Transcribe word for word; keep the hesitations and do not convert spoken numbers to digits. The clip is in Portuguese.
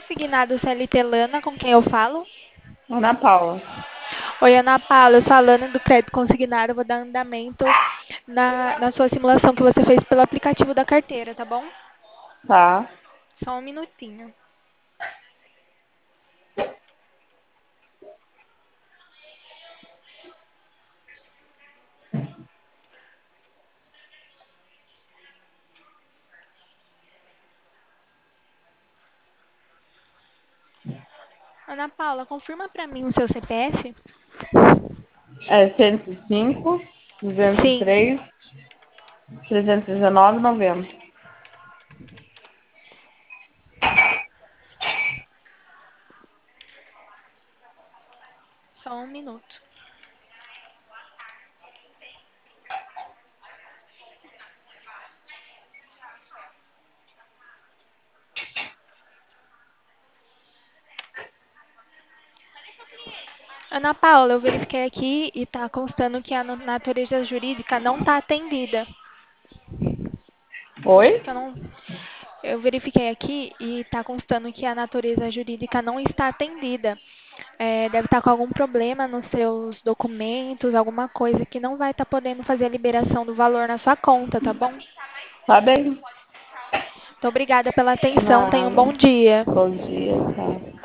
Consignado C L T Lana, com quem eu falo? Ana Paula. Oi, Ana Paula, eu sou a Lana do Crédito Consignado. Eu vou dar andamento na, na sua simulação que você fez pelo aplicativo da carteira, tá bom? Tá. Só um minutinho. Ana Paula, confirma pra mim o seu C P F? É cento e cinco, duzentos e Sim. três, trezentos e dezenove, noventa. Só um minuto. Ana Paula, eu verifiquei aqui e tá constando que a no- natureza jurídica não tá atendida. Por isso Oi? que eu não. Eu verifiquei aqui e está constando que a natureza jurídica não está atendida. É, deve estar com algum problema nos seus documentos, alguma coisa que não vai estar podendo fazer a liberação do valor na sua conta, tá bom? Tá bem. Muito obrigada pela atenção. Tenha um Nada. bom dia. Bom dia, tchau.